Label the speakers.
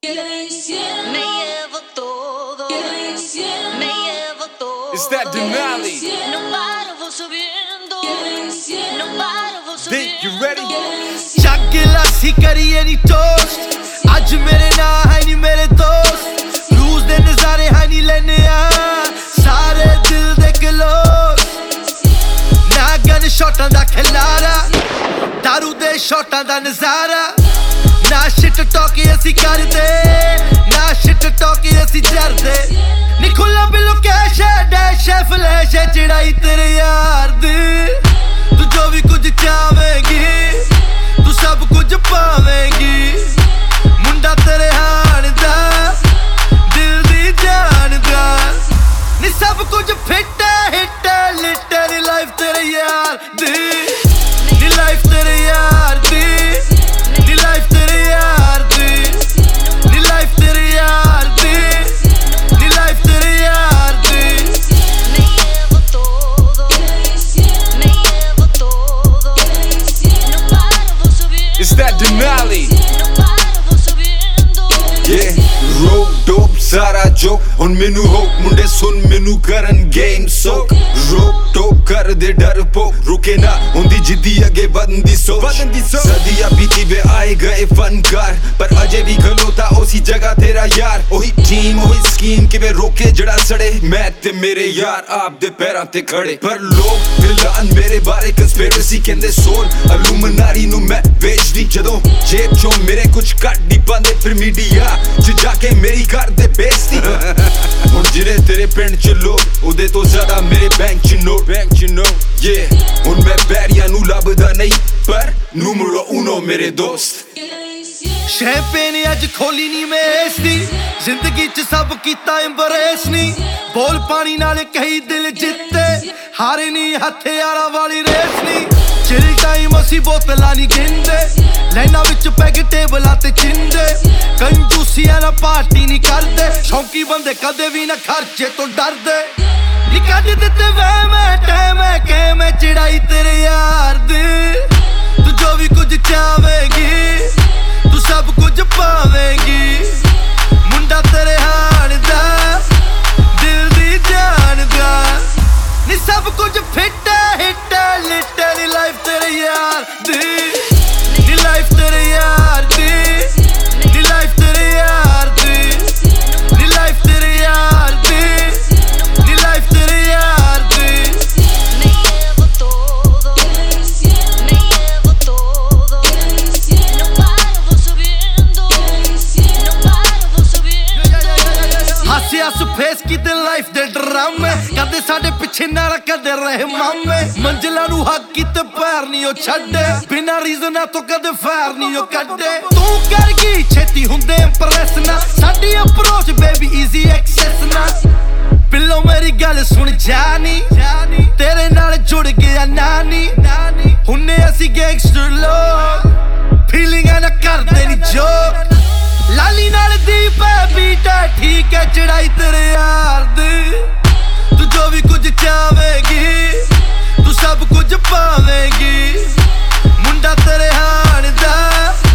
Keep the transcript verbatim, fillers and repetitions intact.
Speaker 1: It's that Denali. Big, you ready?
Speaker 2: Chagila sikariye ni toast. Aaj mere na hai ni mere dost. Cruise de nazare hai ni lene aa. Sare dil de close. Na gun shotan da khilara. Daru de shotan da nazara. Na shit talk ਅਸੀਂ ਕਰਦੇ ਨਾ shit talk ਅਸੀਂ ਜਰਦੇ ਨੀ ਖੁੱਲਾ ਬਿਲੋ cash dash flash ਚੜਾਈ ਤੇਰੇ ਯਾਰ ਦੀ ਤੂੰ ਜੋ ਵੀ ਕੁਝ ਚਾਹਵੇਂਗੀ ਤੂੰ ਸਭ ਕੁਝ ਪਾਵੇਂਗੀ ਮੁੰਡਾ ਤੇਰੇ ਹਾਣ ਦਾ ਦਿਲ ਦੀ ਜਾਨ ਦਾ ਨੀ ਸਭ ਕੁਝ ਫਿੱਟ ਹਿੱਟ ਲਿਟਰ ਲਾਈਫ ਤੇਰੇ ਯਾਰ ਦੀ ਨੀ ਲਾਈਫ ਤੇਰੇ ਯਾਰ ਦੀ
Speaker 1: It's that Denali. Yeah, rope dope, सारा joke. ਹੁਣ ਮੈਨੂੰ hope ਮੁੰਡੇ ਸੁਣ ਮੈਨੂੰ ਕਰਨ game soak. Rope dope ਕਰਦੇ ਡਰਪੋਕ ਰੁਕੇ ਨਾ ਹੁੰਦੀ ਜਿੱਦੀ ਅੱਗੇ ਵਧਣ ਦੀ ਸੋਚ ਸਦੀਆਂ ਬੀਤੀ ਵੇ ਆਏ ਗਏ ਫਨਕਾਰ ਪਰ ਅਜੇ ਵੀ ਖਲੋਤਾ ਉਸੀ ਜਗ੍ਹਾ ਤੇਰਾ ਯਾਰ ਉਹੀ ਟੀਮ ਉਹੀ ਸਕੀਮ ਕਿਵੇਂ ਰੋਕੇ ਜਿਹੜਾ ਸੜੇ ਮੈਂ ਤੇ ਮੇਰੇ ਯਾਰ ਆਪ ਦੇ ਪੈਰਾਂ ਤੇ ਖੜੇ ਪਰ ਲੋਕ ਫਿਲਹਾਲ ਮੇਰੇ ਬਾਰੇ ਕੰਸਪੀਰੇਸੀ ਕਹਿੰਦੇ ਸੋਨ ਅਲੂਮਨਾਰੀ ਨੂੰ ਮੈਂ ਵੇਚਦੀ ਜਦੋਂ ਜੇਬ ਚੋਂ ਮੇਰੇ ਕੁਝ ਕੱਢ ਨਹੀਂ ਪਾਉਂਦੇ ਫਿਰ ਮੀਡੀਆ ਚ ਜਾ ਕੇ ਮੇਰੀ ਕਰਦੇ ਬੇਇੱਜ਼ਤੀ ਹੁਣ ਜਿਹੜੇ ਤੇਰੇ ਪਿੰਡ ਚ ਲੋਕ ਉਹਦੇ ਤੋਂ ਜ਼ਿਆਦਾ ਮੇਰੇ ਬੈਂਕ ਚ ਨੋਟ ਬੈਂਕ ਚ ਨੋਟ yeah ਹੁਣ ਮੈਂ ਬੈਰੀਆਂ ਨੂੰ ਲੱਭਦਾ ਨਹੀਂ ਪਰ ਨੂਮਰੋ ਉਨੋ ਮੇਰੇ ਦੋਸਤ
Speaker 2: ਸ਼ੈਂਪੇਨ ਅੱਜ ਖੋਲੀ ਨਹੀਂ ਮੈਂ ਇਸ ਦੀ ਜ਼ਿੰਦਗੀ ਚ ਸਭ ਕੀਤਾ ਐਮਬਰੇਸ ਨਹੀਂ ਬੋਲ ਪਾਣੀ ਨਾਲ ਕਹੀ ਦਿਲ ਜਿੱਤੇ ਹਾਰੇ ਨਹੀਂ ਹਥਿਆਰਾਂ ਵਾਲੀ ਰੇਸ ਨਹੀਂ ਚਿਰ ਟਾਈਮ ਅਸੀਂ ਬੋਤਲਾਂ ਨਹੀਂ ਗਿੰਦੇ ਲਾਈਨਾਂ ਵਿੱਚ ਪੈਗ ਟੇਬਲਾਂ ਤੇ ਚਿੰਦੇ ਕੰਜੂਸੀਆਂ ਨਾਲ ਪਾਰਟੀ ਨਹੀਂ ਕਰਦੇ ਸ਼ੌਂਕੀ ਬੰਦੇ ਕਦੇ ਵੀ ਨਾ ਖਰਚੇ ਤੋਂ ਡਰਦੇ ਨੀ ਕੱਢ ਦਿੱਤੇ ਵਹਿ ਮੈਂ ਟਾਈਮ ਹੈ ਕਿ ਮੈਂ ਚੜਾਈ ਤੇਰੇ ਯਾਰ ਦੀ ਤੂੰ ਜੋ ਵੀ ਕੁਝ ਚਾਹਵੇਂਗੀ ਤੂੰ ਸਭ ਕੁਝ ਪਾਵੇਂਗੀ ਮੁੰਡਾ ਤੇਰੇ ਹਾਣ ਦਾ ਦਿਲ ਦੀ ਜਾਨ ਦਾ ਨੀ ਸਭ ਕੁਝ ਫਿੱਟ ਹਿੱਟ ਲਿਟਰ ਲਾਈਫ ਤੇਰੇ ਯਾਰ ਦੀ ਨੀ ਲਾਈਫ ਤੇਰੇ ਯਾਰ ਦੀ ਨੀ ਲਾਈਫ ਤੇਰੇ ਯਾਰ ਦੀ ਨੀ ਲਾਈਫ ਤੇਰੇ ਯਾਰ ਦੀ ਨੀ ਲਾਈਫ ਤੇਰੇ ਯਾਰ ਦੀ ਹਾਸਿਆਸ ਫੇਸ ਕੀਤੇ ਲਾਈਫ ਦੇ ਡਰਾਮੇ ਕਦੇ ਸਾਡੇ ਪਿੱਛੇ ਨਾਲ ਕਦੇ ਰਹੇ ਮਾਮੇ ਮੰਜ਼ਿਲਾਂ ਨੂੰ ਹੱਕ ਕੀਤੇ ਪੈਰ ਨਹੀਂ ਉਹ ਛੱਡੇ ਬਿਨਾਂ ਰੀਜ਼ਨਾਂ ਤੋਂ ਕਦੇ ਫੈਰ ਨਹੀਂ ਉਹ ਕੱਢੇ ਤੂੰ ਕਰ ਗਈ ਛੇਤੀ ਹੁੰਦੇ ਇੰਪ੍ਰੈਸ ਨਾ ਸਾਡੀ ਅਪਰੋਚ ਬੇਬੀ ਈਜ਼ੀ ਐਕਸੈਸ ਨਾ ਪਿੱਲੋ ਮੇਰੀ ਗੱਲ ਸੁਣ ਜਾਨੀ ਤੇਰੇ ਨਾਲ ਜੁੜ ਗਿਆ ਨਾਨੀ ਹੁੰਨੇ ਅਸੀਂ ਗੈਂਗਸਟਰ ਲੋਕ ਫੀਲਿੰਗਾਂ ਨਾ ਕਰਦੇ ਨੀ ਜੋਕ ਲਾਲੀ ਨਾਲ ਦੀਪ ਬੀਟਾ ਠੀਕ ਹੈ ਚੜਾਈ ਤੇਰੇ ਯਾਰ ਦੀ ਤੂੰ ਜੋ ਵੀ ਕੁਝ ਚਾਹਵੇਂਗੀ ਤੂੰ ਸਭ ਕੁਝ ਪਾਵੇਂਗੀ ਮੁੰਡਾ ਤੇਰੇ ਹਾਣ ਦਾ